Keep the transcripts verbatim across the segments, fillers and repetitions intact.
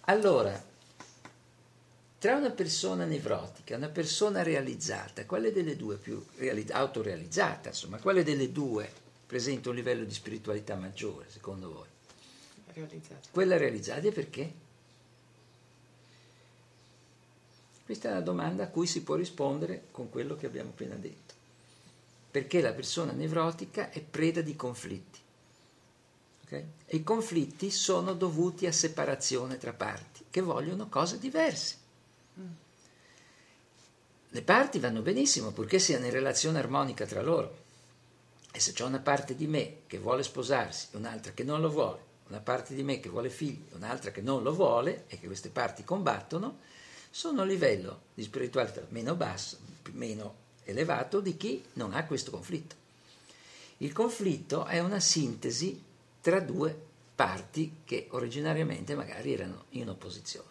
Allora, tra una persona nevrotica e una persona realizzata, quale delle due più reali- autorealizzata, insomma, quale delle due presenta un livello di spiritualità maggiore, secondo voi? Realizzata. Quella realizzata, e perché? Questa è una domanda a cui si può rispondere con quello che abbiamo appena detto. Perché la persona nevrotica è preda di conflitti. Okay? E i conflitti sono dovuti a separazione tra parti, che vogliono cose diverse. Mm. Le parti vanno benissimo purché siano in relazione armonica tra loro. E se c'è una parte di me che vuole sposarsi e un'altra che non lo vuole, una parte di me che vuole figli e un'altra che non lo vuole, e che queste parti combattono, sono a un livello di spiritualità meno basso, meno elevato di chi non ha questo conflitto. Il conflitto è una sintesi tra due parti che originariamente magari erano in opposizione.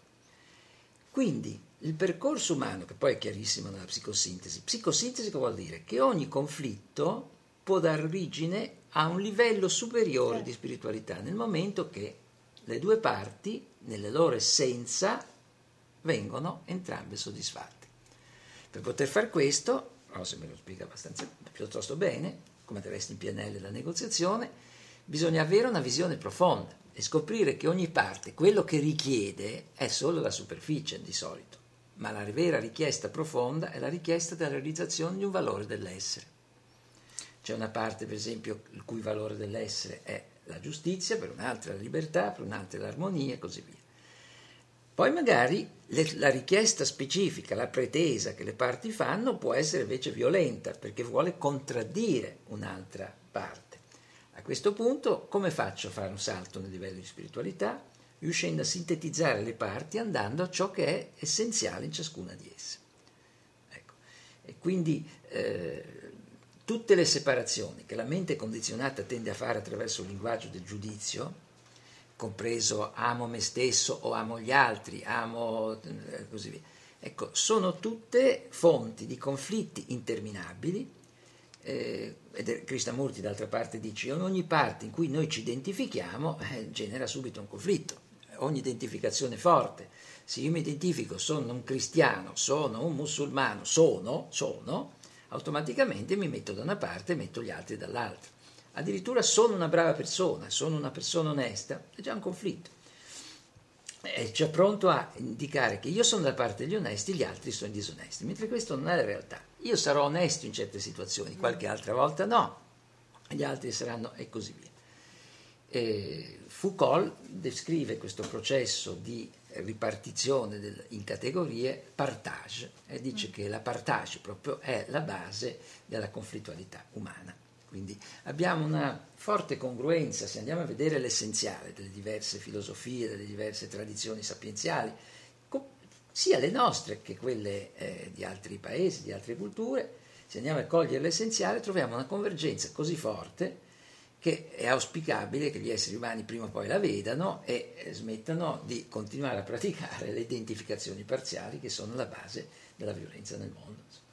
Quindi il percorso umano, che poi è chiarissimo nella psicosintesi, psicosintesi che vuol dire? Che ogni conflitto può dar origine a un livello superiore di spiritualità, nel momento che le due parti, nella loro essenza, vengono entrambe soddisfatte. Per poter fare questo, Rose me lo spiega abbastanza, piuttosto bene, come del resto in P N L la negoziazione, bisogna avere una visione profonda e scoprire che ogni parte, quello che richiede, è solo la superficie di solito, ma la vera richiesta profonda è la richiesta della realizzazione di un valore dell'essere. C'è una parte, per esempio, il cui valore dell'essere è la giustizia, per un'altra la libertà, per un'altra l'armonia e così via. Poi magari le, la richiesta specifica, la pretesa che le parti fanno può essere invece violenta, perché vuole contraddire un'altra parte. A questo punto, come faccio a fare un salto nel livello di spiritualità? Riuscendo a sintetizzare le parti andando a ciò che è essenziale in ciascuna di esse. Ecco. E quindi eh, tutte le separazioni che la mente condizionata tende a fare attraverso il linguaggio del giudizio, compreso amo me stesso o amo gli altri, amo eh, così via, ecco, sono tutte fonti di conflitti interminabili. Eh, ed Krishnamurti d'altra parte dice: in ogni parte in cui noi ci identifichiamo eh, genera subito un conflitto, ogni identificazione forte. Se io mi identifico, sono un cristiano, sono un musulmano, sono, sono, automaticamente mi metto da una parte e metto gli altri dall'altra. Addirittura sono una brava persona, sono una persona onesta, è già un conflitto. È già pronto a indicare che io sono dalla parte degli onesti, gli altri sono disonesti, mentre questo non è la realtà. Io sarò onesto in certe situazioni, qualche altra volta no, gli altri saranno, e così via. E Foucault descrive questo processo di ripartizione del, in categorie partage, e dice che la partage proprio è la base della conflittualità umana. Quindi abbiamo una forte congruenza, se andiamo a vedere l'essenziale delle diverse filosofie, delle diverse tradizioni sapienziali, sia le nostre che quelle eh, di altri paesi, di altre culture, se andiamo a cogliere l'essenziale troviamo una convergenza così forte che è auspicabile che gli esseri umani prima o poi la vedano e smettano di continuare a praticare le identificazioni parziali che sono la base della violenza nel mondo.